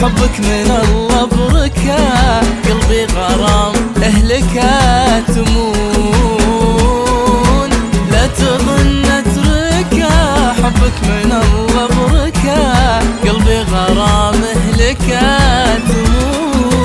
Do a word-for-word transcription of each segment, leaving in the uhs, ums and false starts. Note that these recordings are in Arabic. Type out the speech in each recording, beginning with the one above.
حبك من الله بركة، قلبي غرام أهلك تمون، لا تظن اتركه، حبك من الله بركة، قلبي غرام أهلك تمون.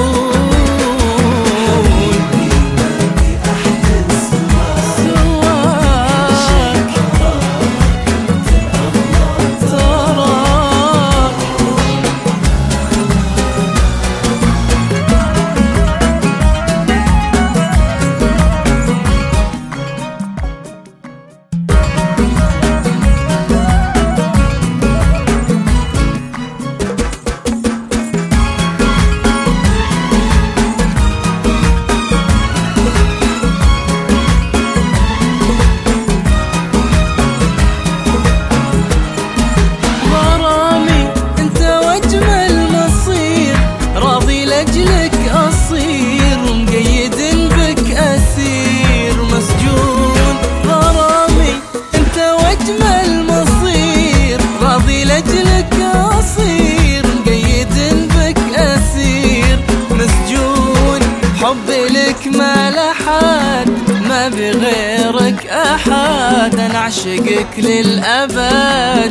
لأجلك أصير مقيد بك أسير مسجون، غرامي أنت وأجمل مصير، راضي لأجلك أصير مقيد بك أسير مسجون، حبي لك ما لحد ما بغيرك أحد، أنا أعشقك للأبد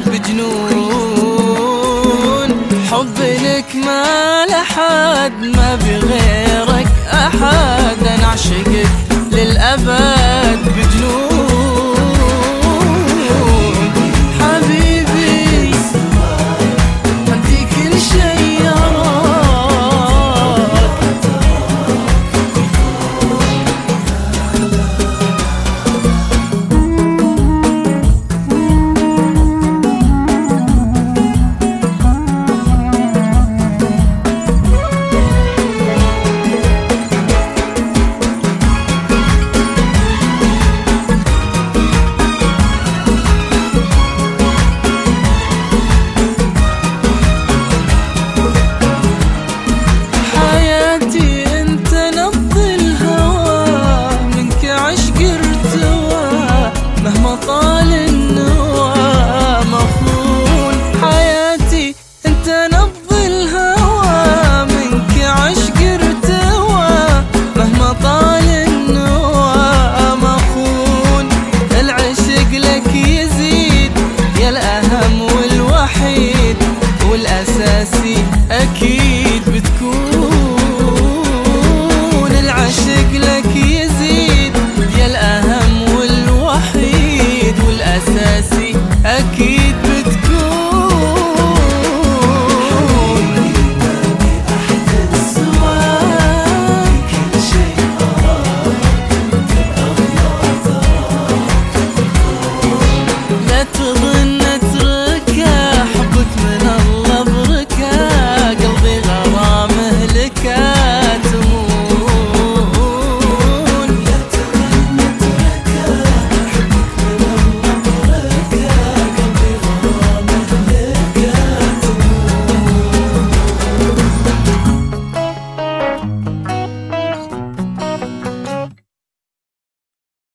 بجنون، حبي لك ما لحد ما بغيرك أحد، أنا أعشقك للأبد